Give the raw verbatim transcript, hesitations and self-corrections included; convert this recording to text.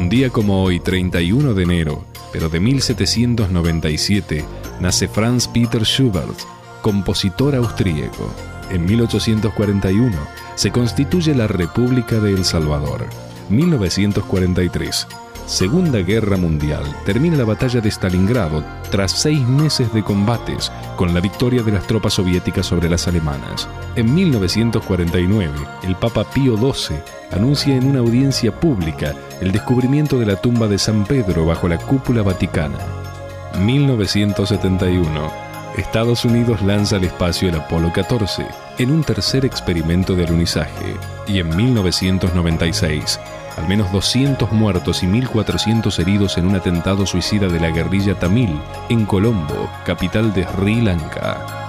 Un día como hoy, treinta y uno de enero, pero de mil setecientos noventa y siete, nace Franz Peter Schubert, compositor austríaco. En mil ochocientos cuarenta y uno se constituye la República de El Salvador. mil novecientos cuarenta y tres. Segunda Guerra Mundial. Termina la batalla de Stalingrado tras seis meses de combates, con la victoria de las tropas soviéticas sobre las alemanas. En mil novecientos cuarenta y nueve, el Papa Pío doce anuncia en una audiencia pública el descubrimiento de la tumba de San Pedro bajo la cúpula vaticana. mil novecientos setenta y uno. Estados Unidos lanza al espacio el Apolo catorce en un tercer experimento de alunizaje. Y en mil novecientos noventa y seis, al menos doscientos muertos y mil cuatrocientos heridos en un atentado suicida de la guerrilla tamil en Colombo, capital de Sri Lanka.